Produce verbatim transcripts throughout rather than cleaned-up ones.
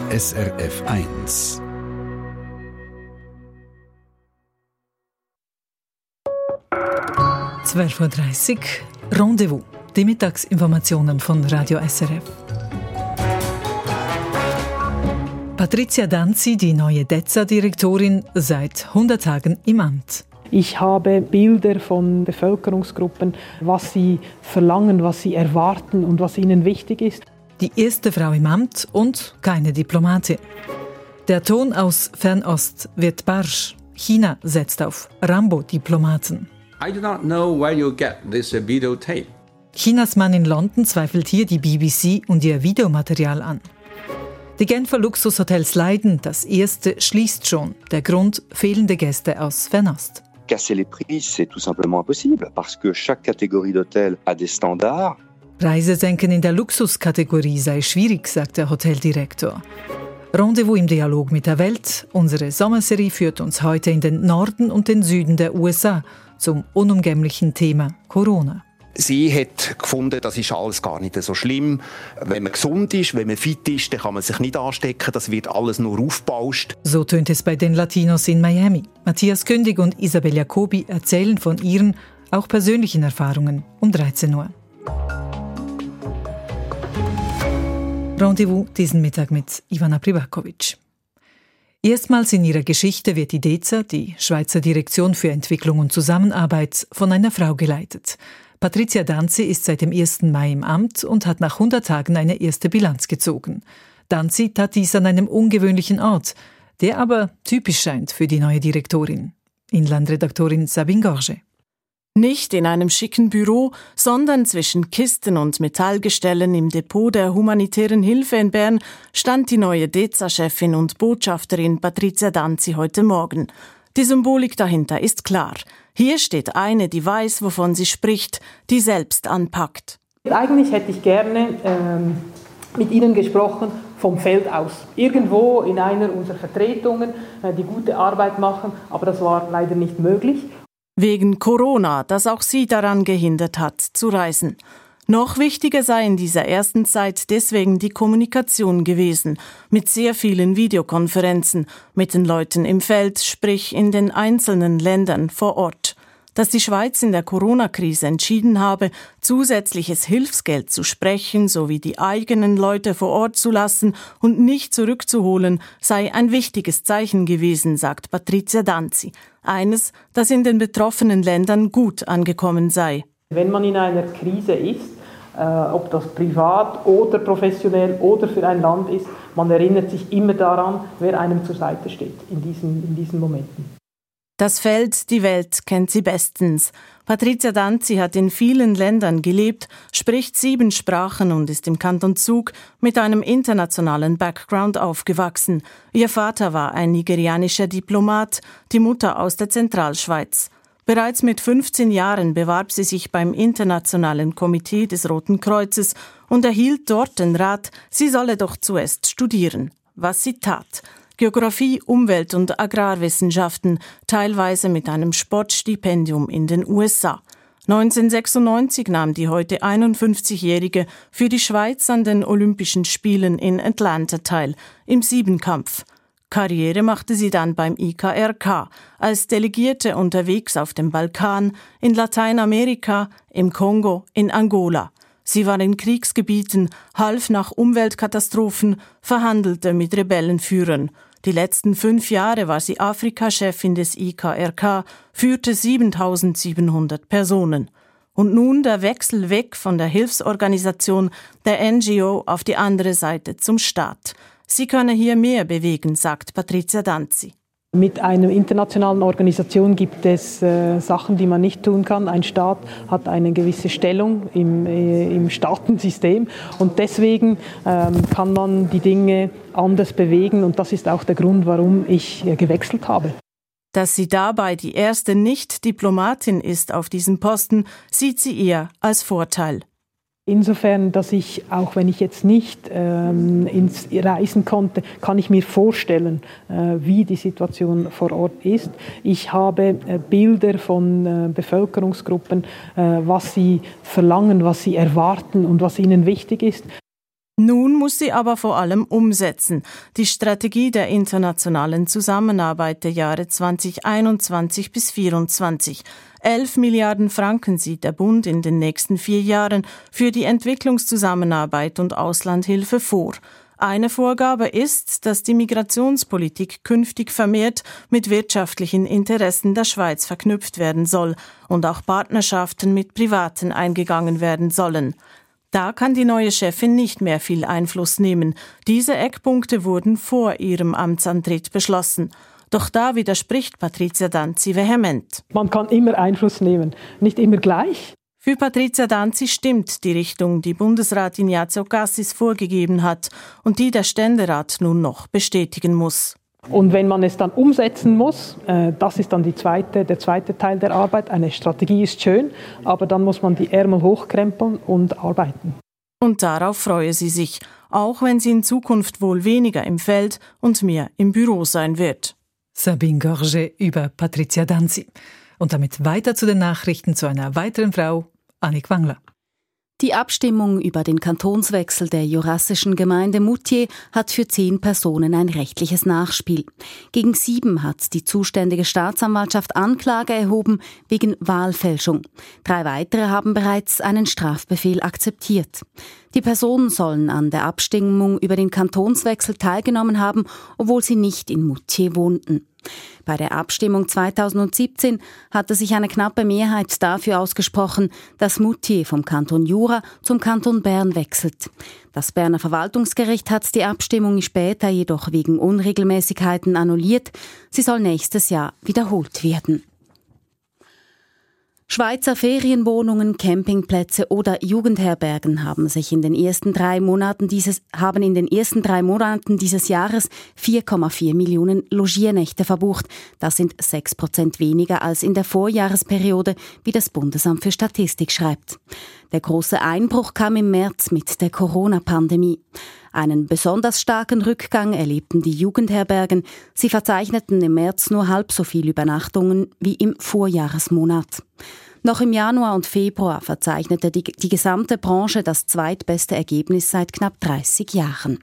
S R F eins. zwölf Uhr dreißig, Rendezvous, die Mittagsinformationen von Radio S R F. Patrizia Danzi, die neue D E Z A-Direktorin, seit hundert Tagen im Amt. Ich habe Bilder von Bevölkerungsgruppen, was sie verlangen, was sie erwarten und was ihnen wichtig ist. Die erste Frau im Amt und keine Diplomatin. Der Ton aus Fernost wird barsch. China setzt auf Rambo-Diplomaten. I do not know where you get this videotape. Chinas Mann in London zweifelt hier die B B C und ihr Videomaterial an. Die Genfer Luxushotels leiden, das erste schließt schon. Der Grund: fehlende Gäste aus Fernost. Casser les prix, c'est tout simplement impossible, parce que chaque catégorie d'hôtel a des standards. Reisesenken in der Luxuskategorie sei schwierig, sagt der Hoteldirektor. Rendezvous im Dialog mit der Welt. Unsere Sommerserie führt uns heute in den Norden und den Süden der U S A zum unumgänglichen Thema Corona. Sie hat gefunden, das ist alles gar nicht so schlimm. Wenn man gesund ist, wenn man fit ist, dann kann man sich nicht anstecken. Das wird alles nur aufgebauscht. So tönt es bei den Latinos in Miami. Matthias Kündig und Isabel Jacobi erzählen von ihren, auch persönlichen Erfahrungen um dreizehn Uhr. Rendezvous diesen Mittag mit Ivana Privakovic. Erstmals in ihrer Geschichte wird die D E Z A, die Schweizer Direktion für Entwicklung und Zusammenarbeit, von einer Frau geleitet. Patrizia Danzi ist seit dem ersten Mai im Amt und hat nach hundert Tagen eine erste Bilanz gezogen. Danzi tat dies an einem ungewöhnlichen Ort, der aber typisch scheint für die neue Direktorin. Inlandredaktorin Sabine Gorge. Nicht in einem schicken Büro, sondern zwischen Kisten und Metallgestellen im Depot der humanitären Hilfe in Bern stand die neue D E Z A-Chefin und Botschafterin Patrizia Danzi heute Morgen. Die Symbolik dahinter ist klar. Hier steht eine, die weiß, wovon sie spricht, die selbst anpackt. Eigentlich hätte ich gerne ähm, mit Ihnen gesprochen vom Feld aus. Irgendwo in einer unserer Vertretungen, äh, die gute Arbeit machen, aber das war leider nicht möglich. Wegen Corona, das auch sie daran gehindert hat, zu reisen. Noch wichtiger sei in dieser ersten Zeit deswegen die Kommunikation gewesen, mit sehr vielen Videokonferenzen, mit den Leuten im Feld, sprich in den einzelnen Ländern vor Ort. Dass die Schweiz in der Corona-Krise entschieden habe, zusätzliches Hilfsgeld zu sprechen sowie die eigenen Leute vor Ort zu lassen und nicht zurückzuholen, sei ein wichtiges Zeichen gewesen, sagt Patrizia Danzi. Eines, das in den betroffenen Ländern gut angekommen sei. Wenn man in einer Krise ist, äh, ob das privat oder professionell oder für ein Land ist, man erinnert sich immer daran, wer einem zur Seite steht in diesen, in diesen Momenten. Das Feld, die Welt kennt sie bestens. Patrizia Danzi hat in vielen Ländern gelebt, spricht sieben Sprachen und ist im Kanton Zug mit einem internationalen Background aufgewachsen. Ihr Vater war ein nigerianischer Diplomat, die Mutter aus der Zentralschweiz. Bereits mit fünfzehn Jahren bewarb sie sich beim Internationalen Komitee des Roten Kreuzes und erhielt dort den Rat, sie solle doch zuerst studieren. Was sie tat: Geographie, Umwelt- und Agrarwissenschaften, teilweise mit einem Sportstipendium in den U S A. neunzehnhundertsechsundneunzig nahm die heute einundfünfzigjährige für die Schweiz an den Olympischen Spielen in Atlanta teil, im Siebenkampf. Karriere machte sie dann beim I K R K, als Delegierte unterwegs auf dem Balkan, in Lateinamerika, im Kongo, in Angola. Sie war in Kriegsgebieten, half nach Umweltkatastrophen, verhandelte mit Rebellenführern. Die letzten fünf Jahre war sie Afrika-Chefin des I K R K, führte siebentausendsiebenhundert Personen. Und nun der Wechsel weg von der Hilfsorganisation, der N G O, auf die andere Seite zum Staat. Sie könne hier mehr bewegen, sagt Patrizia Danzi. Mit einer internationalen Organisation gibt es äh, Sachen, die man nicht tun kann. Ein Staat hat eine gewisse Stellung im, äh, im Staatensystem und deswegen ähm, kann man die Dinge anders bewegen und das ist auch der Grund, warum ich äh, gewechselt habe. Dass sie dabei die erste Nicht-Diplomatin ist auf diesem Posten, sieht sie eher als Vorteil. Insofern, dass ich, auch wenn ich jetzt nicht ähm, ins reisen konnte, kann ich mir vorstellen, äh, wie die Situation vor Ort ist. Ich habe äh, Bilder von äh, Bevölkerungsgruppen, äh, was sie verlangen, was sie erwarten und was ihnen wichtig ist. Nun muss sie aber vor allem umsetzen. Die Strategie der internationalen Zusammenarbeit der Jahre zweitausendeinundzwanzig bis zweitausendvierundzwanzig. Elf Milliarden Franken sieht der Bund in den nächsten vier Jahren für die Entwicklungszusammenarbeit und Auslandhilfe vor. Eine Vorgabe ist, dass die Migrationspolitik künftig vermehrt mit wirtschaftlichen Interessen der Schweiz verknüpft werden soll und auch Partnerschaften mit Privaten eingegangen werden sollen. Da kann die neue Chefin nicht mehr viel Einfluss nehmen. Diese Eckpunkte wurden vor ihrem Amtsantritt beschlossen. Doch da widerspricht Patrizia Danzi vehement. Man kann immer Einfluss nehmen, nicht immer gleich. Für Patrizia Danzi stimmt die Richtung, die Bundesrat Ignazio Cassis vorgegeben hat und die der Ständerat nun noch bestätigen muss. Und wenn man es dann umsetzen muss, äh, das ist dann die zweite, der zweite Teil der Arbeit. Eine Strategie ist schön, aber dann muss man die Ärmel hochkrempeln und arbeiten. Und darauf freue sie sich, auch wenn sie in Zukunft wohl weniger im Feld und mehr im Büro sein wird. Sabine Gorge über Patrizia Danzi. Und damit weiter zu den Nachrichten zu einer weiteren Frau, Annick Wangler. Die Abstimmung über den Kantonswechsel der jurassischen Gemeinde Moutier hat für zehn Personen ein rechtliches Nachspiel. Gegen sieben hat die zuständige Staatsanwaltschaft Anklage erhoben wegen Wahlfälschung. Drei weitere haben bereits einen Strafbefehl akzeptiert. Die Personen sollen an der Abstimmung über den Kantonswechsel teilgenommen haben, obwohl sie nicht in Moutier wohnten. Bei der Abstimmung zweitausendsiebzehn hatte sich eine knappe Mehrheit dafür ausgesprochen, dass Moutier vom Kanton Jura zum Kanton Bern wechselt. Das Berner Verwaltungsgericht hat die Abstimmung später jedoch wegen Unregelmäßigkeiten annulliert. Sie soll nächstes Jahr wiederholt werden. Schweizer Ferienwohnungen, Campingplätze oder Jugendherbergen haben sich in den ersten drei Monaten dieses, haben in den ersten drei Monaten dieses Jahres vier Komma vier Millionen Logiernächte verbucht. Das sind sechs Prozent weniger als in der Vorjahresperiode, wie das Bundesamt für Statistik schreibt. Der große Einbruch kam im März mit der Corona-Pandemie. Einen besonders starken Rückgang erlebten die Jugendherbergen. Sie verzeichneten im März nur halb so viele Übernachtungen wie im Vorjahresmonat. Noch im Januar und Februar verzeichnete die, die gesamte Branche das zweitbeste Ergebnis seit knapp dreißig Jahren.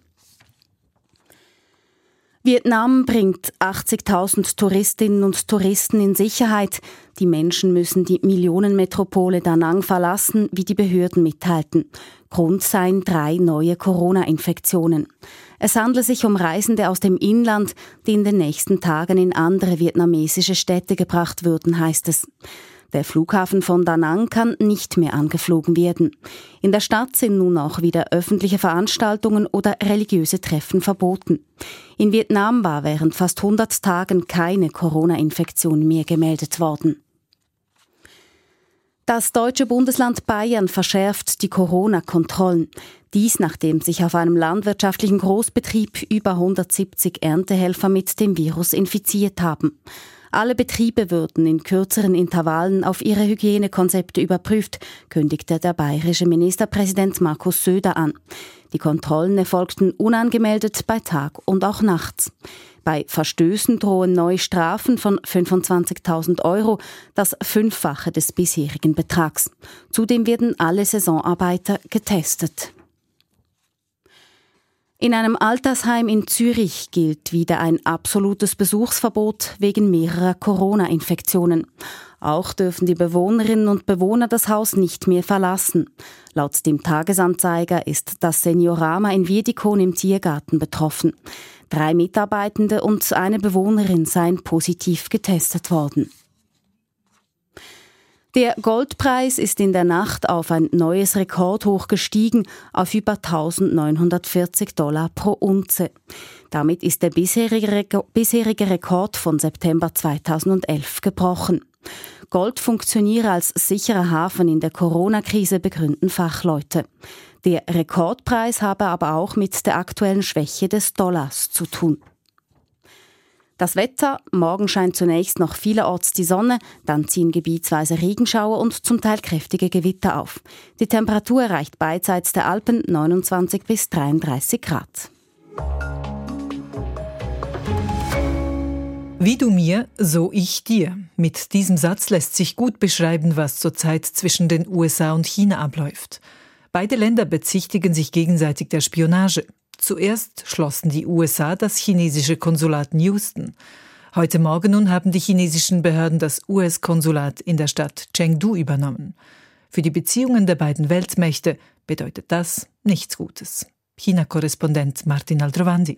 Vietnam bringt achtzigtausend Touristinnen und Touristen in Sicherheit. Die Menschen müssen die Millionenmetropole Da Nang verlassen, wie die Behörden mitteilten. Grund seien drei neue Corona-Infektionen. Es handle sich um Reisende aus dem Inland, die in den nächsten Tagen in andere vietnamesische Städte gebracht würden, heißt es. Der Flughafen von Da Nang kann nicht mehr angeflogen werden. In der Stadt sind nun auch wieder öffentliche Veranstaltungen oder religiöse Treffen verboten. In Vietnam war während fast hundert Tagen keine Corona-Infektion mehr gemeldet worden. Das deutsche Bundesland Bayern verschärft die Corona-Kontrollen. Dies, nachdem sich auf einem landwirtschaftlichen Großbetrieb über hundertsiebzig Erntehelfer mit dem Virus infiziert haben. Alle Betriebe würden in kürzeren Intervallen auf ihre Hygienekonzepte überprüft, kündigte der bayerische Ministerpräsident Markus Söder an. Die Kontrollen erfolgten unangemeldet bei Tag und auch nachts. Bei Verstößen drohen neue Strafen von fünfundzwanzigtausend Euro, das Fünffache des bisherigen Betrags. Zudem werden alle Saisonarbeiter getestet. In einem Altersheim in Zürich gilt wieder ein absolutes Besuchsverbot wegen mehrerer Corona-Infektionen. Auch dürfen die Bewohnerinnen und Bewohner das Haus nicht mehr verlassen. Laut dem Tagesanzeiger ist das Seniorama in Wiedikon im Tiergarten betroffen. Drei Mitarbeitende und eine Bewohnerin seien positiv getestet worden. Der Goldpreis ist in der Nacht auf ein neues Rekordhoch gestiegen, auf über eintausendneunhundertvierzig Dollar pro Unze. Damit ist der bisherige, Rek- bisherige Rekord von September zweitausendelf gebrochen. Gold funktioniere als sicherer Hafen in der Corona-Krise, begründen Fachleute. Der Rekordpreis habe aber auch mit der aktuellen Schwäche des Dollars zu tun. Das Wetter: Morgen scheint zunächst noch vielerorts die Sonne, dann ziehen gebietsweise Regenschauer und zum Teil kräftige Gewitter auf. Die Temperatur erreicht beidseits der Alpen neunundzwanzig bis dreiunddreißig Grad. Wie du mir, so ich dir. Mit diesem Satz lässt sich gut beschreiben, was zurzeit zwischen den U S A und China abläuft. Beide Länder bezichtigen sich gegenseitig der Spionage. Zuerst schlossen die U S A das chinesische Konsulat in Houston. Heute Morgen nun haben die chinesischen Behörden das U S-Konsulat in der Stadt Chengdu übernommen. Für die Beziehungen der beiden Weltmächte bedeutet das nichts Gutes. China-Korrespondent Martin Aldrovandi.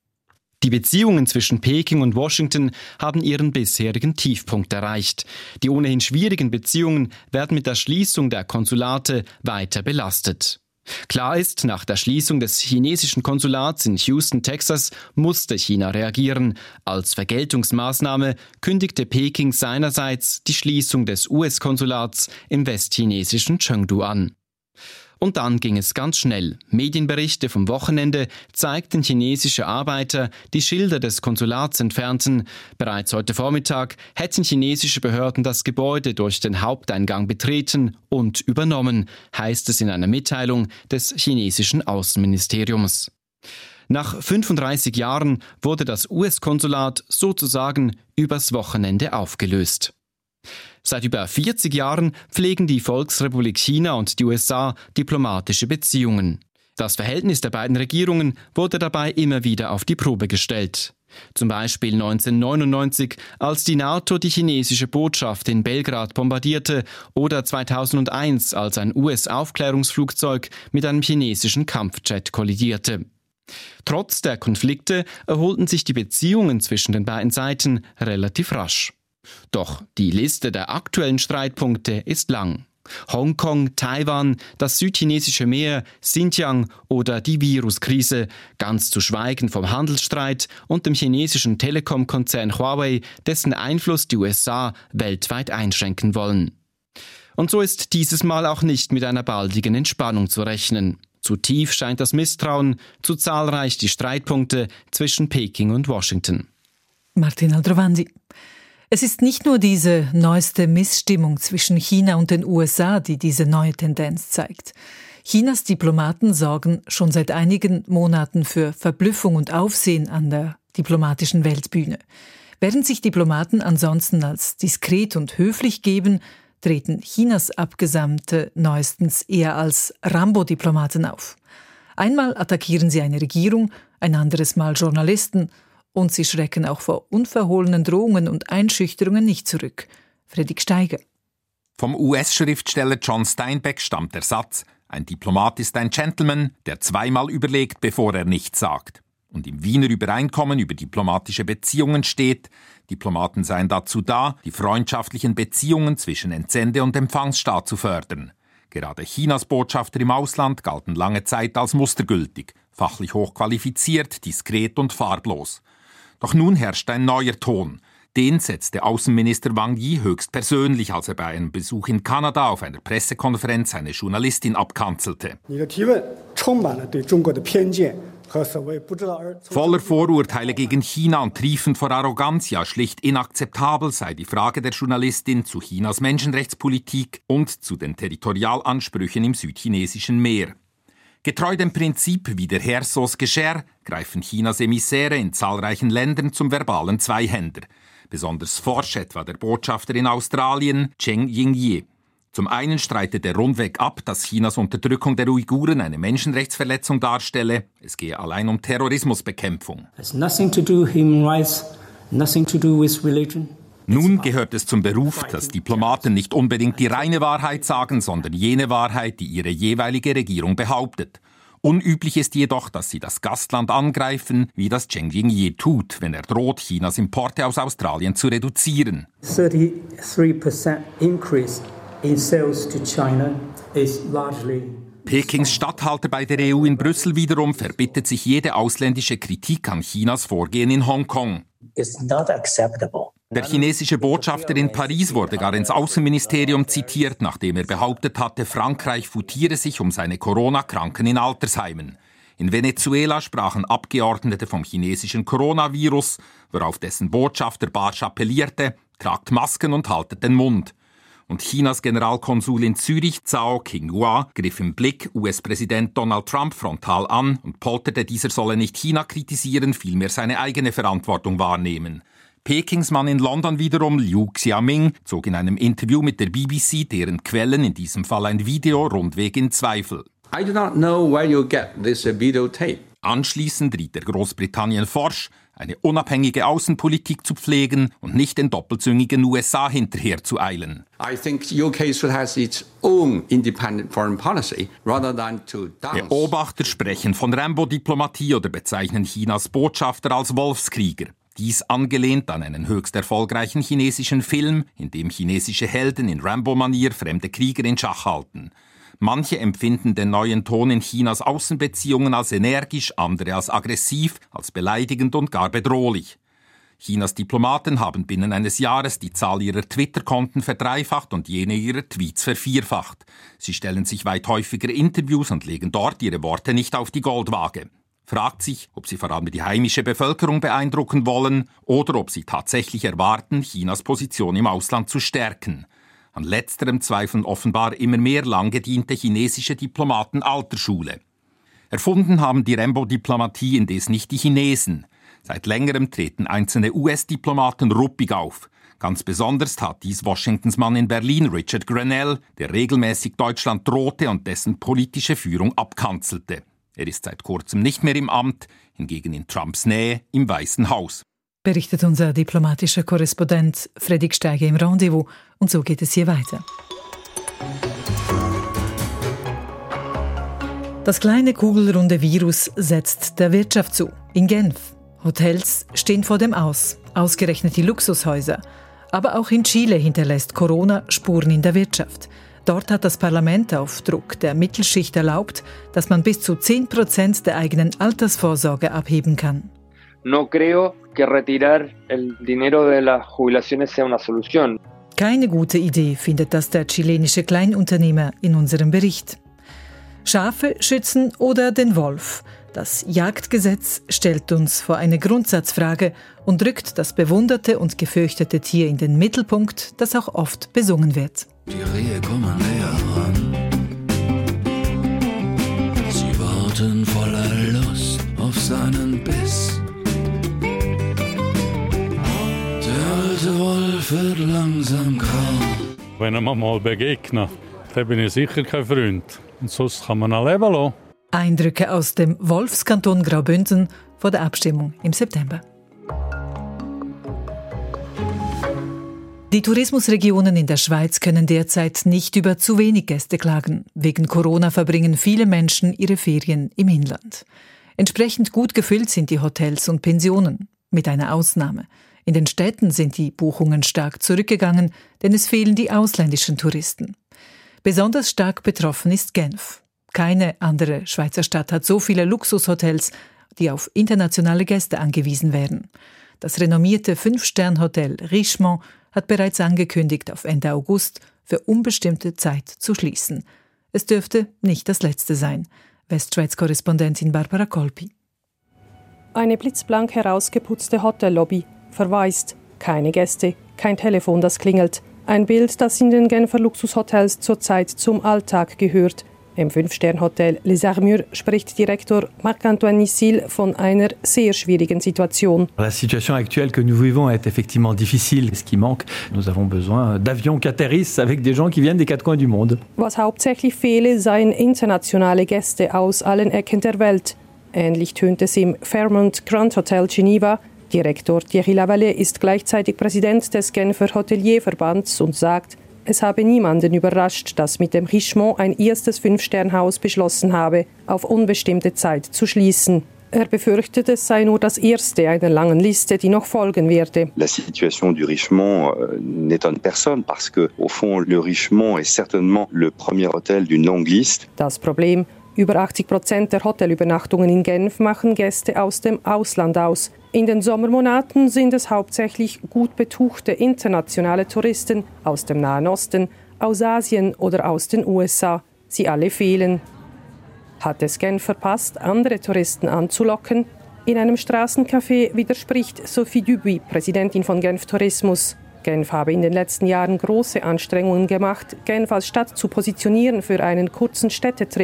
Die Beziehungen zwischen Peking und Washington haben ihren bisherigen Tiefpunkt erreicht. Die ohnehin schwierigen Beziehungen werden mit der Schließung der Konsulate weiter belastet. Klar ist, nach der Schließung des chinesischen Konsulats in Houston, Texas, musste China reagieren. Als Vergeltungsmaßnahme kündigte Peking seinerseits die Schließung des U S-Konsulats im westchinesischen Chengdu an. Und dann ging es ganz schnell. Medienberichte vom Wochenende zeigten chinesische Arbeiter, die Schilder des Konsulats entfernten. Bereits heute Vormittag hätten chinesische Behörden das Gebäude durch den Haupteingang betreten und übernommen, heißt es in einer Mitteilung des chinesischen Außenministeriums. Nach fünfunddreißig Jahren wurde das U S-Konsulat sozusagen übers Wochenende aufgelöst. Seit über vierzig Jahren pflegen die Volksrepublik China und die U S A diplomatische Beziehungen. Das Verhältnis der beiden Regierungen wurde dabei immer wieder auf die Probe gestellt. Zum Beispiel neunzehnhundertneunundneunzig, als die NATO die chinesische Botschaft in Belgrad bombardierte, oder zweitausendeins, als ein U S-Aufklärungsflugzeug mit einem chinesischen Kampfjet kollidierte. Trotz der Konflikte erholten sich die Beziehungen zwischen den beiden Seiten relativ rasch. Doch die Liste der aktuellen Streitpunkte ist lang. Hongkong, Taiwan, das südchinesische Meer, Xinjiang oder die Viruskrise, ganz zu schweigen vom Handelsstreit und dem chinesischen Telekom-Konzern Huawei, dessen Einfluss die U S A weltweit einschränken wollen. Und so ist dieses Mal auch nicht mit einer baldigen Entspannung zu rechnen. Zu tief scheint das Misstrauen, zu zahlreich die Streitpunkte zwischen Peking und Washington. Martin Aldrovandi. Es ist nicht nur diese neueste Missstimmung zwischen China und den U S A, die diese neue Tendenz zeigt. Chinas Diplomaten sorgen schon seit einigen Monaten für Verblüffung und Aufsehen an der diplomatischen Weltbühne. Während sich Diplomaten ansonsten als diskret und höflich geben, treten Chinas Abgesandte neuestens eher als Rambo-Diplomaten auf. Einmal attackieren sie eine Regierung, ein anderes Mal Journalisten, und sie schrecken auch vor unverhohlenen Drohungen und Einschüchterungen nicht zurück. Fredrik Steiger. Vom U S-Schriftsteller John Steinbeck stammt der Satz: Ein Diplomat ist ein Gentleman, der zweimal überlegt, bevor er nichts sagt. Und im Wiener Übereinkommen über diplomatische Beziehungen steht, Diplomaten seien dazu da, die freundschaftlichen Beziehungen zwischen Entsende- und Empfangsstaat zu fördern. Gerade Chinas Botschafter im Ausland galten lange Zeit als mustergültig, fachlich hochqualifiziert, diskret und farblos. Doch nun herrscht ein neuer Ton. Den setzte Außenminister Wang Yi höchstpersönlich, als er bei einem Besuch in Kanada auf einer Pressekonferenz eine Journalistin abkanzelte. Voller Vorurteile gegen China und triefend vor Arroganz, ja schlicht inakzeptabel sei die Frage der Journalistin zu Chinas Menschenrechtspolitik und zu den Territorialansprüchen im südchinesischen Meer. Getreu dem Prinzip wie der Herr so's Gescher greifen Chinas Emissäre in zahlreichen Ländern zum verbalen Zweihänder. Besonders forsch etwa der Botschafter in Australien, Cheng Yingye. Zum einen streitet er rundweg ab, dass Chinas Unterdrückung der Uiguren eine Menschenrechtsverletzung darstelle. Es gehe allein um Terrorismusbekämpfung. Has nothing to do with human rights, nothing to do with religion. Nun gehört es zum Beruf, dass Diplomaten nicht unbedingt die reine Wahrheit sagen, sondern jene Wahrheit, die ihre jeweilige Regierung behauptet. Unüblich ist jedoch, dass sie das Gastland angreifen, wie das Cheng Yingye tut, wenn er droht, Chinas Importe aus Australien zu reduzieren. thirty-three percent increase in sales to China is largely Pekings Statthalter bei der E U in Brüssel wiederum verbittet sich jede ausländische Kritik an Chinas Vorgehen in Hongkong. It's not acceptable. Der chinesische Botschafter in Paris wurde gar ins Außenministerium zitiert, nachdem er behauptet hatte, Frankreich futiere sich um seine Corona-Kranken in Altersheimen. In Venezuela sprachen Abgeordnete vom chinesischen Coronavirus, worauf dessen Botschafter barsch appellierte: Tragt Masken und haltet den Mund. Und Chinas Generalkonsul in Zürich, Zhao Qinghua, griff im Blick U S-Präsident Donald Trump frontal an und polterte, dieser solle nicht China kritisieren, vielmehr seine eigene Verantwortung wahrnehmen. Pekings Mann in London wiederum, Liu Xiaoming, zog in einem Interview mit der B B C deren Quellen, in diesem Fall ein Video, rundweg in Zweifel. I do not know where you get this videotape. Anschließend riet er Großbritannien forsch, eine unabhängige Außenpolitik zu pflegen und nicht den doppelzüngigen U S A hinterher zu eilen. I think U K should have its own independent foreign policy rather than to dance. Beobachter sprechen von Rambo-Diplomatie oder bezeichnen Chinas Botschafter als Wolfskrieger. Dies angelehnt an einen höchst erfolgreichen chinesischen Film, in dem chinesische Helden in Rambo-Manier fremde Krieger in Schach halten. Manche empfinden den neuen Ton in Chinas Außenbeziehungen als energisch, andere als aggressiv, als beleidigend und gar bedrohlich. Chinas Diplomaten haben binnen eines Jahres die Zahl ihrer Twitter-Konten verdreifacht und jene ihrer Tweets vervierfacht. Sie stellen sich weit häufiger Interviews und legen dort ihre Worte nicht auf die Goldwaage. Fragt sich, ob sie vor allem die heimische Bevölkerung beeindrucken wollen oder ob sie tatsächlich erwarten, Chinas Position im Ausland zu stärken. An letzterem zweifeln offenbar immer mehr lang gediente chinesische Diplomaten alter Schule. Erfunden haben die Rambo-Diplomatie indes nicht die Chinesen. Seit längerem treten einzelne U S-Diplomaten ruppig auf. Ganz besonders tat dies Washingtons Mann in Berlin, Richard Grenell, der regelmäßig Deutschland drohte und dessen politische Führung abkanzelte. Er ist seit kurzem nicht mehr im Amt, hingegen in Trumps Nähe im Weißen Haus. Berichtet unser diplomatischer Korrespondent Fredrik Steiger im Rendezvous. Und so geht es hier weiter. Das kleine kugelrunde Virus setzt der Wirtschaft zu. In Genf. Hotels stehen vor dem Aus. Ausgerechnet die Luxushäuser. Aber auch in Chile hinterlässt Corona Spuren in der Wirtschaft. Dort hat das Parlament auf Druck der Mittelschicht erlaubt, dass man bis zu zehn Prozent der eigenen Altersvorsorge abheben kann. No creo que retirar el dinero de las jubilaciones sea una solución. Keine gute Idee, findet das der chilenische Kleinunternehmer in unserem Bericht. Schafe schützen oder den Wolf? Das Jagdgesetz stellt uns vor eine Grundsatzfrage und rückt das bewunderte und gefürchtete Tier in den Mittelpunkt, das auch oft besungen wird. Die Rehe kommen näher ran. Sie warten voller Lust auf seinen Biss. Der Wolf wird langsam grau. Wenn er mir mal begegnet, dann bin ich sicher kein Freund. Und sonst kann man auch leben lassen. Eindrücke aus dem Wolfskanton Graubünden vor der Abstimmung im September. Die Tourismusregionen in der Schweiz können derzeit nicht über zu wenig Gäste klagen. Wegen Corona verbringen viele Menschen ihre Ferien im Inland. Entsprechend gut gefüllt sind die Hotels und Pensionen, mit einer Ausnahme. In den Städten sind die Buchungen stark zurückgegangen, denn es fehlen die ausländischen Touristen. Besonders stark betroffen ist Genf. Keine andere Schweizer Stadt hat so viele Luxushotels, die auf internationale Gäste angewiesen wären. Das renommierte Fünf-Stern-Hotel Richemont hat bereits angekündigt, auf Ende August für unbestimmte Zeit zu schließen. Es dürfte nicht das letzte sein. Westschweiz-Korrespondentin Barbara Kolpi. Eine blitzblank herausgeputzte Hotellobby, verwaist, keine Gäste, kein Telefon, das klingelt. Ein Bild, das in den Genfer Luxushotels zurzeit zum Alltag gehört. Im Fünf-Stern-Hotel Les Armures spricht Direktor Marc-Antoine Nissil von einer sehr schwierigen Situation. La situation actuelle que nous vivons est effectivement difficile. Ce qui manque, nous avons besoin d'avions qui atterrissent avec des gens qui viennent des quatre coins du monde. Was hauptsächlich fehle, seien internationale Gäste aus allen Ecken der Welt. Ähnlich tönt es im Fairmont Grand Hotel Geneva. Direktor Thierry Lavallee ist gleichzeitig Präsident des Genfer Hotelierverbands und sagt, es habe niemanden überrascht, dass mit dem Richemont ein erstes Fünf-Stern-Haus beschlossen habe, auf unbestimmte Zeit zu schließen. Er befürchtet, es sei nur das erste einer langen Liste, die noch folgen werde. La situation du Richemont euh, n'étonne personne parce que au fond le Richemont est certainement le premier hôtel d'une longue liste. Das Problem: Über achtzig Prozent der Hotelübernachtungen in Genf machen Gäste aus dem Ausland aus. In den Sommermonaten sind es hauptsächlich gut betuchte internationale Touristen aus dem Nahen Osten, aus Asien oder aus den U S A. Sie alle fehlen. Hat es Genf verpasst, andere Touristen anzulocken? In einem Straßencafé widerspricht Sophie Dubuis, Präsidentin von Genf Tourismus. Genf habe in den letzten Jahren große Anstrengungen gemacht, Genf als Stadt zu positionieren für einen kurzen Städtetrip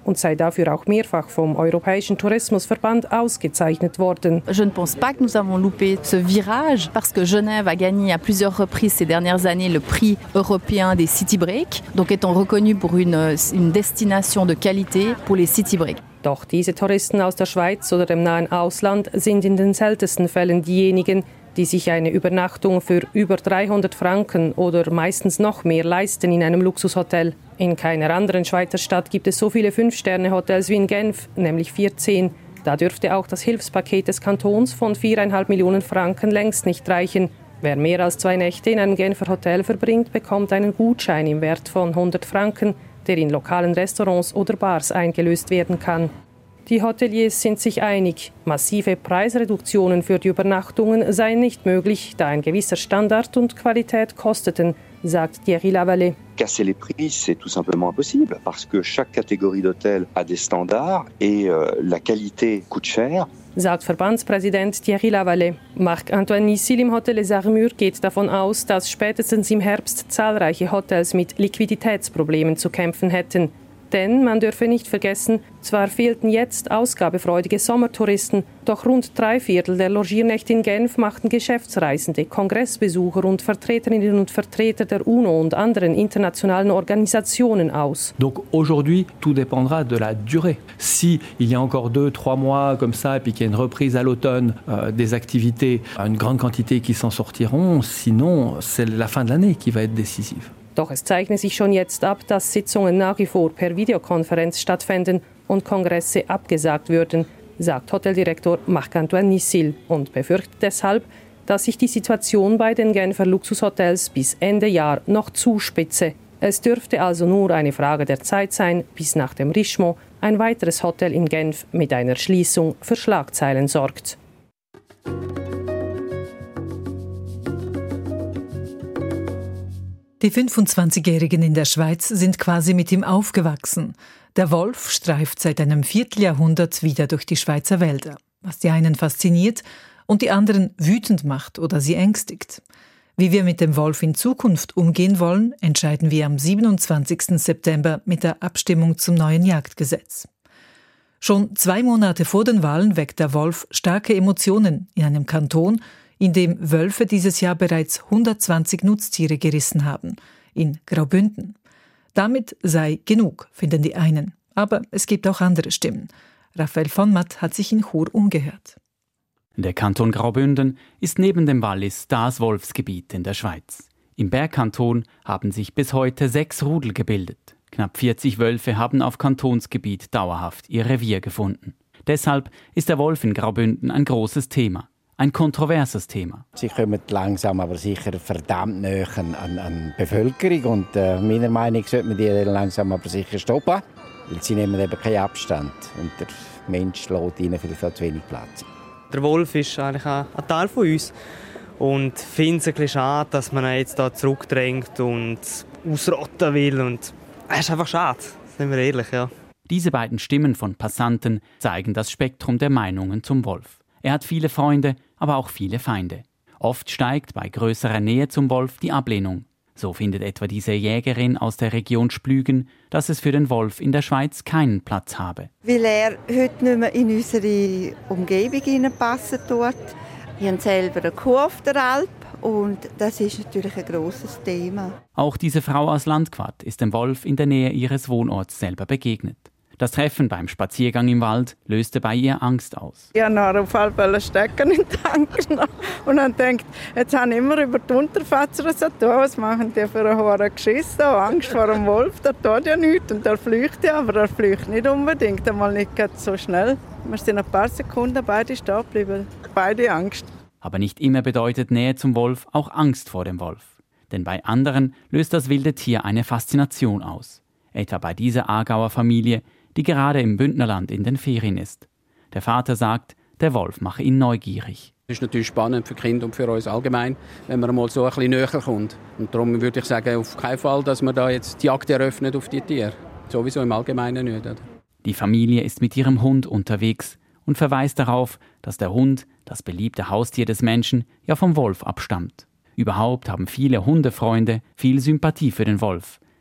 und sei dafür auch mehrfach vom Europäischen Tourismusverband ausgezeichnet worden. Je ne pense pas que nous avons loupé ce virage parce que Genève a gagné à plusieurs reprises ces dernières années le prix européen des City Break, donc étant reconnu pour une, une destination de qualité pour les City Break. Doch diese Touristen aus der Schweiz oder dem nahen Ausland sind in den seltensten Fällen diejenigen, die sich eine Übernachtung für über dreihundert Franken oder meistens noch mehr leisten in einem Luxushotel. In keiner anderen Schweizer Stadt gibt es so viele Fünf-Sterne-Hotels wie in Genf, nämlich vierzehn. Da dürfte auch das Hilfspaket des Kantons von viereinhalb Millionen Franken längst nicht reichen. Wer mehr als zwei Nächte in einem Genfer Hotel verbringt, bekommt einen Gutschein im Wert von hundert Franken, der in lokalen Restaurants oder Bars eingelöst werden kann. Die Hoteliers sind sich einig, massive Preisreduktionen für die Übernachtungen seien nicht möglich, da ein gewisser Standard und Qualität kosteten, sagt Thierry Lavallee. Casser les prix, c'est tout simplement impossible parce que chaque catégorie d'hôtel a des standards et euh, la qualité coûte cher. Sagt Verbandspräsident Thierry Lavallee. Marc-Antoine Nissil im Hotel Les Armures geht davon aus, dass spätestens im Herbst zahlreiche Hotels mit Liquiditätsproblemen zu kämpfen hätten. Denn man dürfe nicht vergessen, zwar fehlten jetzt ausgabefreudige Sommertouristen, doch rund drei Viertel der Logiernächte in Genf machten Geschäftsreisende, Kongressbesucher und Vertreterinnen und Vertreter der UNO und anderen internationalen Organisationen aus. Donc aujourd'hui, tout dépendra de la durée. Si il y a encore deux, trois mois comme ça, et puis qu'il y a une reprise à l'automne euh, des activités, une grande quantité qui s'en sortiront, sinon c'est la fin de l'année qui va être décisive. Doch es zeichne sich schon jetzt ab, dass Sitzungen nach wie vor per Videokonferenz stattfänden und Kongresse abgesagt würden, sagt Hoteldirektor Marc-Antoine Nissil und befürchtet deshalb, dass sich die Situation bei den Genfer Luxushotels bis Ende Jahr noch zuspitze. Es dürfte also nur eine Frage der Zeit sein, bis nach dem Richemont ein weiteres Hotel in Genf mit einer Schließung für Schlagzeilen sorgt. Die fünfundzwanzigjährigen in der Schweiz sind quasi mit ihm aufgewachsen. Der Wolf streift seit einem Vierteljahrhundert wieder durch die Schweizer Wälder, was die einen fasziniert und die anderen wütend macht oder sie ängstigt. Wie wir mit dem Wolf in Zukunft umgehen wollen, entscheiden wir am siebenundzwanzigsten September mit der Abstimmung zum neuen Jagdgesetz. Schon zwei Monate vor den Wahlen weckt der Wolf starke Emotionen in einem Kanton, in dem Wölfe dieses Jahr bereits hundertzwanzig Nutztiere gerissen haben, in Graubünden. Damit sei genug, finden die einen. Aber es gibt auch andere Stimmen. Raphael von Matt hat sich in Chur umgehört. Der Kanton Graubünden ist neben dem Wallis das Wolfsgebiet in der Schweiz. Im Bergkanton haben sich bis heute sechs Rudel gebildet. Knapp vierzig Wölfe haben auf Kantonsgebiet dauerhaft ihr Revier gefunden. Deshalb ist der Wolf in Graubünden ein großes Thema. Ein kontroverses Thema. Sie kommen langsam, aber sicher verdammt nahe an, an die Bevölkerung. Und äh, meiner Meinung nach sollte man die langsam, aber sicher stoppen. Weil sie nehmen eben keinen Abstand. Und der Mensch lässt ihnen vielleicht auch zu wenig Platz. Der Wolf ist eigentlich ein Teil von uns. Und ich finde es ein bisschen schade, dass man ihn jetzt hier zurückdrängt und ausrotten will. Und es ist einfach schade, sind wir ehrlich. Ja. Diese beiden Stimmen von Passanten zeigen das Spektrum der Meinungen zum Wolf. Er hat viele Freunde, aber auch viele Feinde. Oft steigt bei größerer Nähe zum Wolf die Ablehnung. So findet etwa diese Jägerin aus der Region Splügen, dass es für den Wolf in der Schweiz keinen Platz habe. Weil er heute nicht mehr in unsere Umgebung hineinpassen tut. Wir haben selber eine Kuh auf der Alp und das ist natürlich ein grosses Thema. Auch diese Frau aus Landquart ist dem Wolf in der Nähe ihres Wohnorts selber begegnet. Das Treffen beim Spaziergang im Wald löste bei ihr Angst aus. Ich habe noch auf halb stecken in den Tank und dann denkt, jetzt habe ich immer über die Unterfatzer so tun, was machen die für einen hohen Geschiss da? Angst vor dem Wolf, der tut ja nichts und der flüchtet ja, aber der flüchtet nicht unbedingt, einmal nicht so schnell. Wir sind ein paar Sekunden beide stehen geblieben, beide Angst. Aber nicht immer bedeutet Nähe zum Wolf auch Angst vor dem Wolf. Denn bei anderen löst das wilde Tier eine Faszination aus. Etwa bei dieser Aargauer Familie, die gerade im Bündnerland in den Ferien ist. Der Vater sagt, der Wolf mache ihn neugierig. Es ist natürlich spannend für Kinder und für uns allgemein, wenn man mal so ein bisschen näher kommt. Und darum würde ich sagen, auf keinen Fall, dass man da jetzt die Jagd eröffnet auf die Tiere. Sowieso im Allgemeinen nicht. Oder? Die Familie ist mit ihrem Hund unterwegs und verweist darauf, dass der Hund, das beliebte Haustier des Menschen, ja vom Wolf abstammt. Überhaupt haben viele Hundefreunde viel Sympathie für den Wolf,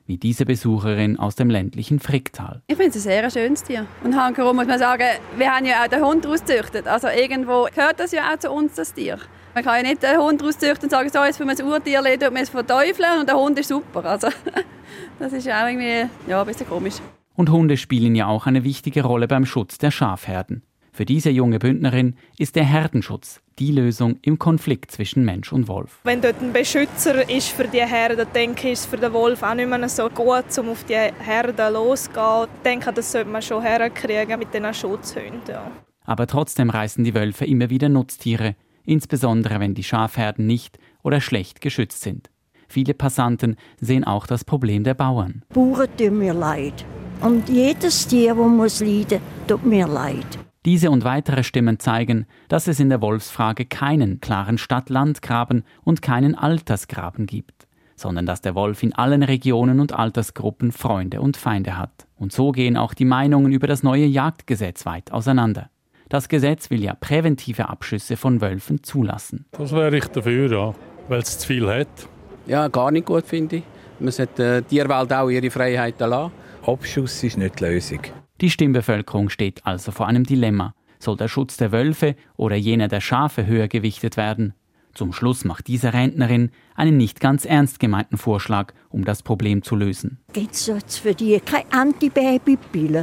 wie diese Besucherin aus dem ländlichen Fricktal. Ich finde es ein sehr schönes Tier. Und hankerum muss man sagen, wir haben ja auch den Hund ausgezüchtet. Also irgendwo gehört das ja auch zu uns, das Tier. Man kann ja nicht den Hund auszüchten und sagen, so, jetzt wollen wir das Urtier leben und wir es verteufeln und der Hund ist super. Also, das ist ja auch irgendwie ja, ein bisschen komisch. Und Hunde spielen ja auch eine wichtige Rolle beim Schutz der Schafherden. Für diese junge Bündnerin ist der Herdenschutz die Lösung im Konflikt zwischen Mensch und Wolf. Wenn dort ein Beschützer ist für die Herde, denke ich, ist es für den Wolf auch nicht mehr so gut, um auf die Herde loszugehen. Ich denke, das sollte man schon herkriegen mit den Schutzhunden. Ja. Aber trotzdem reißen die Wölfe immer wieder Nutztiere, insbesondere wenn die Schafherden nicht oder schlecht geschützt sind. Viele Passanten sehen auch das Problem der Bauern. Bauern tun mir leid. Und jedes Tier, das muss leiden, tut mir leid. Diese und weitere Stimmen zeigen, dass es in der Wolfsfrage keinen klaren Stadt-Land-Graben und keinen Altersgraben gibt, sondern dass der Wolf in allen Regionen und Altersgruppen Freunde und Feinde hat. Und so gehen auch die Meinungen über das neue Jagdgesetz weit auseinander. Das Gesetz will ja präventive Abschüsse von Wölfen zulassen. Das wäre ich dafür, ja, weil es zu viel hat. Ja, gar nicht gut, finde ich. Man sollte die Tierwelt auch ihre Freiheiten lassen. Abschuss ist nicht die Lösung. Die Stimmbevölkerung steht also vor einem Dilemma. Soll der Schutz der Wölfe oder jener der Schafe höher gewichtet werden? Zum Schluss macht diese Rentnerin einen nicht ganz ernst gemeinten Vorschlag, um das Problem zu lösen. Gibt es jetzt für die keine Antibabypille?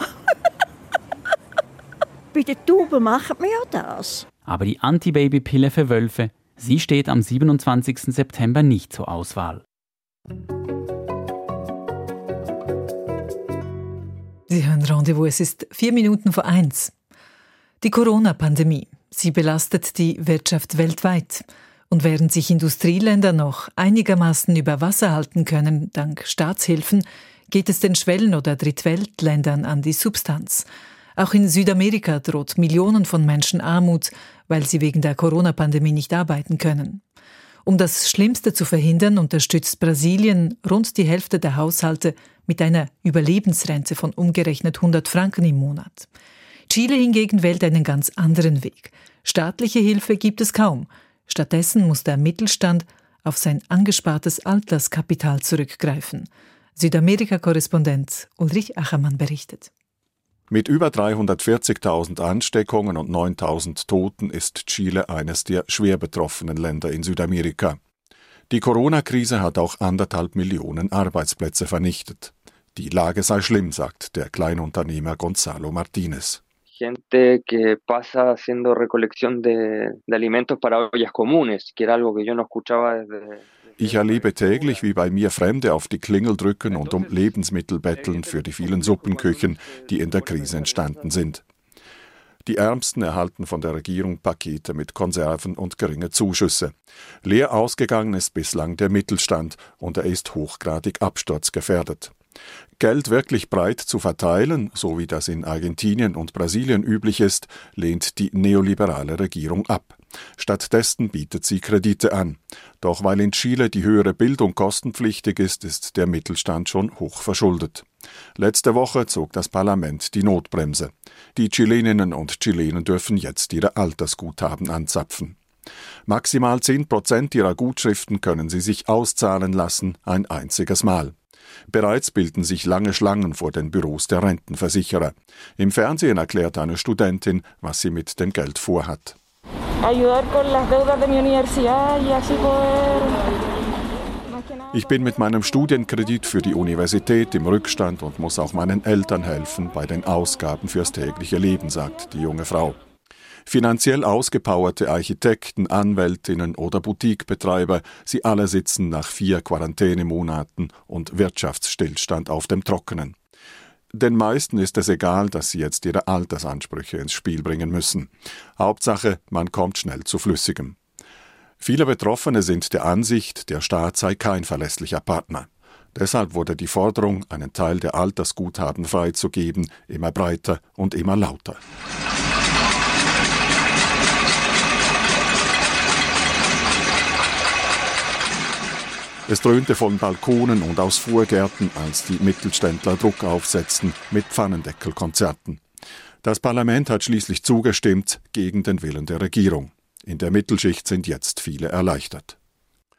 Bei den Tauben machen wir das. Aber die Antibabypille für Wölfe, sie steht am siebenundzwanzigsten September nicht zur Auswahl. Sie hören Rendezvous, es ist vier Minuten vor eins. Die Corona-Pandemie, sie belastet die Wirtschaft weltweit. Und während sich Industrieländer noch einigermaßen über Wasser halten können, dank Staatshilfen, geht es den Schwellen- oder Drittweltländern an die Substanz. Auch in Südamerika droht Millionen von Menschen Armut, weil sie wegen der Corona-Pandemie nicht arbeiten können. Um das Schlimmste zu verhindern, unterstützt Brasilien rund die Hälfte der Haushalte mit einer Überlebensrente von umgerechnet hundert Franken im Monat. Chile hingegen wählt einen ganz anderen Weg. Staatliche Hilfe gibt es kaum. Stattdessen muss der Mittelstand auf sein angespartes Alterskapital zurückgreifen. Südamerika-Korrespondent Ulrich Achermann berichtet. Mit über dreihundertvierzigtausend Ansteckungen und neuntausend Toten ist Chile eines der schwer betroffenen Länder in Südamerika. Die Corona-Krise hat auch anderthalb Millionen Arbeitsplätze vernichtet. Die Lage sei schlimm, sagt der Kleinunternehmer Gonzalo Martínez. Gente que pasa haciendo recolección de, de alimentos para ollas comunes, que era algo que yo no escuchaba desde... Ich erlebe täglich, wie bei mir Fremde auf die Klingel drücken und um Lebensmittel betteln für die vielen Suppenküchen, die in der Krise entstanden sind. Die Ärmsten erhalten von der Regierung Pakete mit Konserven und geringe Zuschüsse. Leer ausgegangen ist bislang der Mittelstand und er ist hochgradig absturzgefährdet. Geld wirklich breit zu verteilen, so wie das in Argentinien und Brasilien üblich ist, lehnt die neoliberale Regierung ab. Stattdessen bietet sie Kredite an. Doch weil in Chile die höhere Bildung kostenpflichtig ist, ist der Mittelstand schon hoch verschuldet. Letzte Woche zog das Parlament die Notbremse. Die Chileninnen und Chilenen dürfen jetzt ihre Altersguthaben anzapfen. Maximal zehn Prozent ihrer Gutschriften können sie sich auszahlen lassen, ein einziges Mal. Bereits bilden sich lange Schlangen vor den Büros der Rentenversicherer. Im Fernsehen erklärt eine Studentin, was sie mit dem Geld vorhat. Ich bin mit meinem Studienkredit für die Universität im Rückstand und muss auch meinen Eltern helfen bei den Ausgaben fürs tägliche Leben, sagt die junge Frau. Finanziell ausgepowerte Architekten, Anwältinnen oder Boutiquebetreiber, sie alle sitzen nach vier Quarantänemonaten und Wirtschaftsstillstand auf dem Trockenen. Den meisten ist es egal, dass sie jetzt ihre Altersansprüche ins Spiel bringen müssen. Hauptsache, man kommt schnell zu Flüssigem. Viele Betroffene sind der Ansicht, der Staat sei kein verlässlicher Partner. Deshalb wurde die Forderung, einen Teil der Altersguthaben freizugeben, immer breiter und immer lauter. Es dröhnte von Balkonen und aus Vorgärten, als die Mittelständler Druck aufsetzten mit Pfannendeckelkonzerten. Das Parlament hat schließlich zugestimmt gegen den Willen der Regierung. In der Mittelschicht sind jetzt viele erleichtert.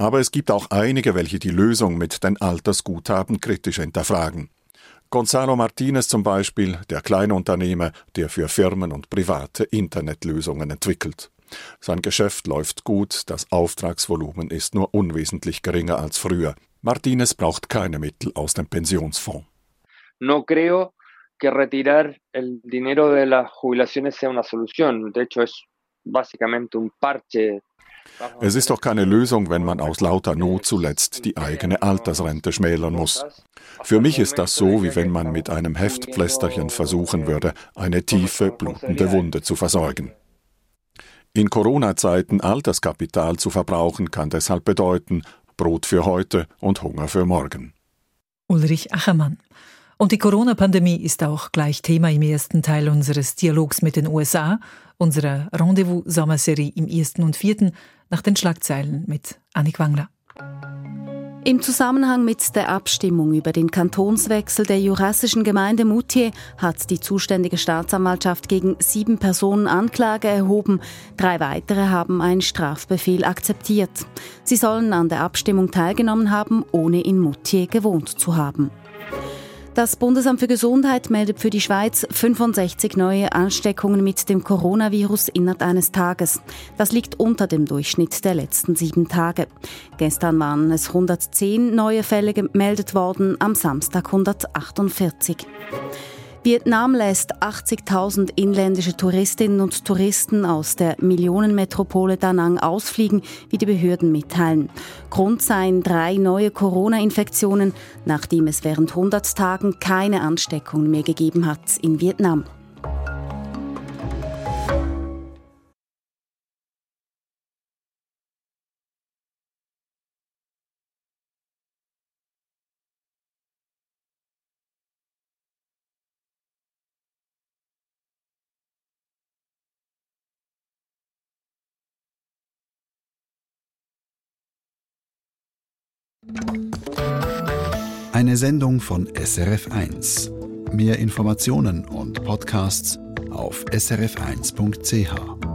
Aber es gibt auch einige, welche die Lösung mit den Altersguthaben kritisch hinterfragen. Gonzalo Martinez zum Beispiel, der Kleinunternehmer, der für Firmen und Private Internetlösungen entwickelt. Sein Geschäft läuft gut, das Auftragsvolumen ist nur unwesentlich geringer als früher. Martinez braucht keine Mittel aus dem Pensionsfonds. No creo que retirar el dinero de las jubilaciones sea una solución. De hecho, es básicamente un parche. Es ist doch keine Lösung, wenn man aus lauter Not zuletzt die eigene Altersrente schmälern muss. Für mich ist das so, wie wenn man mit einem Heftpflästerchen versuchen würde, eine tiefe, blutende Wunde zu versorgen. In Corona-Zeiten Alterskapital zu verbrauchen, kann deshalb bedeuten, Brot für heute und Hunger für morgen. Ulrich Achermann. Und die Corona-Pandemie ist auch gleich Thema im ersten Teil unseres Dialogs mit den U S A, unserer Rendezvous-Sommerserie im ersten und vierten, nach den Schlagzeilen mit Annik Wangler. Im Zusammenhang mit der Abstimmung über den Kantonswechsel der jurassischen Gemeinde Moutier hat die zuständige Staatsanwaltschaft gegen sieben Personen Anklage erhoben. Drei weitere haben einen Strafbefehl akzeptiert. Sie sollen an der Abstimmung teilgenommen haben, ohne in Moutier gewohnt zu haben. Das Bundesamt für Gesundheit meldet für die Schweiz fünfundsechzig neue Ansteckungen mit dem Coronavirus innerhalb eines Tages. Das liegt unter dem Durchschnitt der letzten sieben Tage. Gestern waren es hundertzehn neue Fälle gemeldet worden, am Samstag hundertachtundvierzig. Vietnam lässt achtzigtausend inländische Touristinnen und Touristen aus der Millionenmetropole Da Nang ausfliegen, wie die Behörden mitteilen. Grund seien drei neue Corona-Infektionen, nachdem es während hundert Tagen keine Ansteckungen mehr gegeben hat in Vietnam. Eine Sendung von S R F eins. Mehr Informationen und Podcasts auf s r f eins punkt c h.